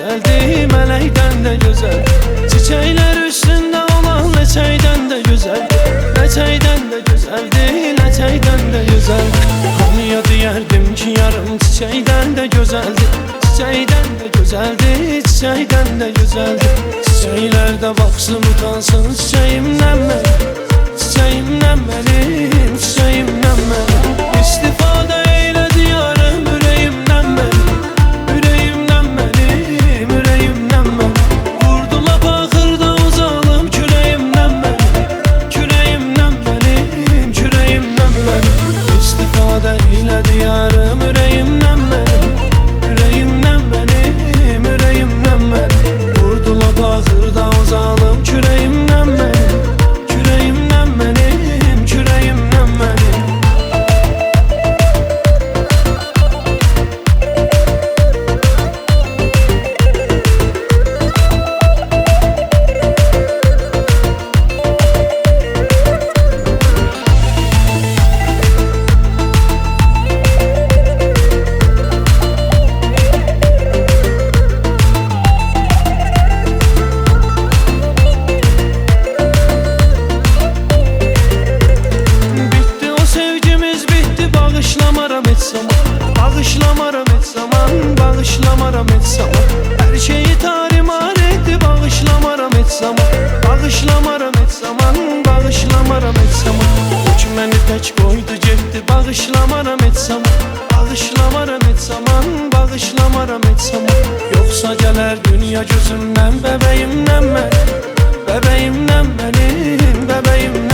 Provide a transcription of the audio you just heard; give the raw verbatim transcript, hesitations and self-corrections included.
güzeldi, mələkdən də gözəl. Çiçəklər üstündə olan ləçəkdən də gözəl. Ləçəkdən də gözəldi, ləçəkdən də gözəl. Hamıya deyərdim ki, yarım çiçəkdən də gözəldi. Çiçəkdən də gözəldi, çiçəkdən də gözəldi. Çiçəklər də baxsın, utansın çiçəyimdən mənim, çiçəyimdən mənim, çiçəyimdən mənim. İstifadə eylədi yarım ürəyimdən mənim, ürəyimdən mənim, ürəyimdən mənim. Vurdu lap axırda uzalım kürəyimdən mənim, kürəyimdən mənim, kürəyimdən mənim. İstifadə eylədi yarım ürəyimdən mənim, ürəyimdən mənim, ürəyimdən mənim. Vurdu lap axırda uzalım kürəyimdən mənim, kürəyimdən mənim, kürəyimdən mənim. Bağışlamaram heç zaman, bağışlamaram heç zaman, bağışlamaram heç zaman. Hər şeyi tarimar etdi, bağışlamaram heç zaman, bağışlamaram heç zaman, bağışlamaram heç zaman. O ki məni tək qoydu getdi, bağışlamaram heç zaman, bağışlamaram heç zaman, bağışlamaram heç zaman. Yoxsa gələr dünya gözümdən, bəbəyimdən mənim, bəbəyimdən mənim, bəbəyimdən.